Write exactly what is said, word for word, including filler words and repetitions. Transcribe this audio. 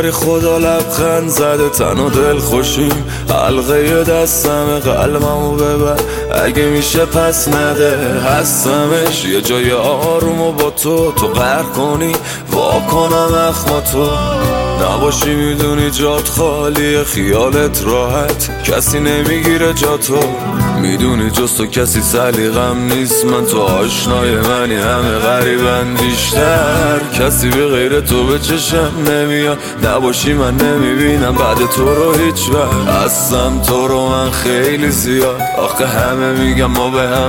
بیاری خدا لبخند زده تن و دل خوشیم، حلقه دستم قلبمو ببر اگه میشه پس نده. هستمش یه جای آرومو با تو تو قهر کنی واکنم اخماتو نباشی، میدونی جات خالیه خیالت راحت کسی نمیگیره جاتو، میدونی جز تو کسی سلیقم نیست، من تو آشنای منی همه غریبن بیشتر، کسی به غیر تو به چشم نمیاد نباشی من نمیبینم بعد تو رو هیچ وقت. هستم تو رو من خیلی زیاد آخه همه میگم ما به هم